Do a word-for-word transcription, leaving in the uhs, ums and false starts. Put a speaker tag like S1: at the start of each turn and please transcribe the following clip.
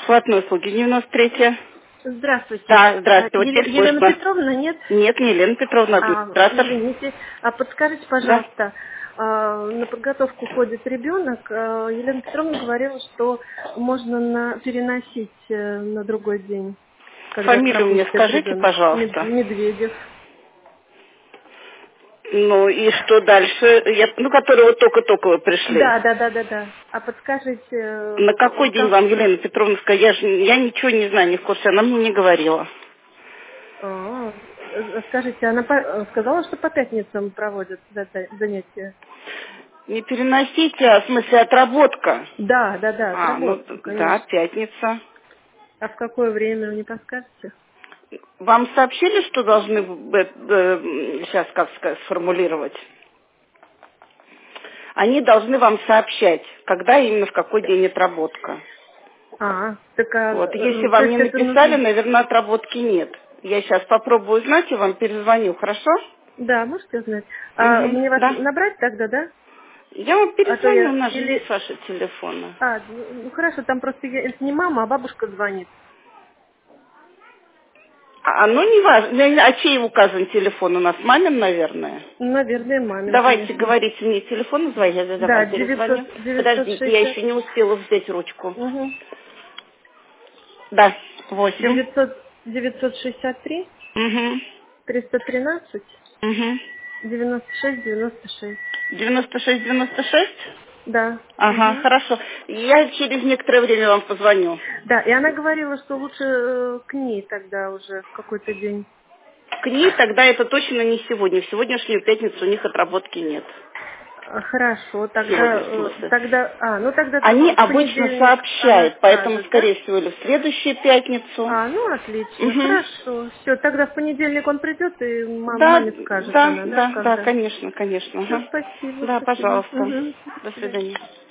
S1: Платные услуги, девяносто третья.
S2: Здравствуйте.
S1: Да,
S2: А,
S1: здравствуйте, вот
S2: Еле-
S1: теперь
S2: Елена
S1: слышно.
S2: Петровна, нет?
S1: Нет, не Елена Петровна,
S2: А,
S1: администратор.
S2: извините. А подскажите,
S1: Да.
S2: пожалуйста, а, на подготовку ходит ребенок. а, Елена Петровна говорила, что можно на- переносить э, на другой день, когда
S1: Фамилию мне
S2: пропустит
S1: скажите,
S2: ребенок. Мед-
S1: пожалуйста.
S2: Медведев.
S1: Ну и что дальше? Я, ну, которые вот только-только вы пришли.
S2: Да, да, да, да, да. А подскажите,
S1: На
S2: э,
S1: какой день
S2: как...
S1: вам Елена Петровна сказала? Я, же, я ничего не знаю, не в курсе, она мне не говорила.
S2: А, э, скажите, она по- э, сказала, что по пятницам проводят за- занятия?
S1: Не переносите, а в смысле отработка.
S2: Да, да, да,
S1: А, ну
S2: отработка,
S1: да,
S2: конечно.
S1: пятница.
S2: А в какое время, вы не подскажете?
S1: Вам сообщили, что должны сейчас, как сказать, сформулировать? Они должны вам сообщать, когда именно, в какой день отработка.
S2: А, так, а,
S1: Вот. Если
S2: э, то
S1: вам не
S2: есть это
S1: написали,
S2: нужно...
S1: наверное, отработки нет. Я сейчас попробую узнать и вам перезвоню, хорошо?
S2: Да, можете узнать. А
S1: Угу,
S2: мне вас
S1: да.
S2: набрать тогда, да?
S1: Я вам
S2: А то
S1: перезвоню, у
S2: я...
S1: нас же есть
S2: Или...
S1: ваши телефоны.
S2: А, ну ну, хорошо, там просто я... это не мама, а бабушка звонит.
S1: А, ну, не важно. А чей указан телефон у нас? Мамин, наверное.
S2: Ну, наверное, мамин,
S1: Давайте,
S2: конечно.
S1: говорите мне телефон, называй, я за
S2: Да,
S1: вам
S2: девятьсот,
S1: перезвоню.
S2: девятьсот
S1: Подождите, я
S2: шестьдесят...
S1: еще не успела взять ручку.
S2: Угу.
S1: Да, восемь.
S2: девятьсот, девятьсот шестьдесят три,
S1: Угу.
S2: триста тринадцать,
S1: Угу.
S2: девяносто шесть, девяносто шесть.
S1: девяносто шесть девяносто шесть?
S2: Да.
S1: Ага,
S2: Угу.
S1: хорошо. Я через некоторое время вам позвоню.
S2: Да, и она говорила, что лучше э, к ней тогда уже в какой-то день.
S1: К ней тогда это точно не сегодня. В сегодняшнюю пятницу у них отработки нет.
S2: А, Хорошо, тогда,
S1: Сегодня в
S2: э,
S1: смысле.
S2: тогда, а, ну тогда
S1: Они
S2: в
S1: обычно
S2: понедельник она
S1: сообщают, поэтому,
S2: скажет, да?
S1: скорее всего, или в следующую пятницу.
S2: А, ну отлично,
S1: Угу.
S2: хорошо. Все, тогда в понедельник он придет и ма-
S1: Да,
S2: маме скажет
S1: да,
S2: она, да,
S1: да, да,
S2: когда.
S1: конечно, конечно.
S2: Все,
S1: Ага.
S2: спасибо,
S1: Да,
S2: спасибо.
S1: пожалуйста.
S2: Угу.
S1: До
S2: До свидания.
S1: свидания.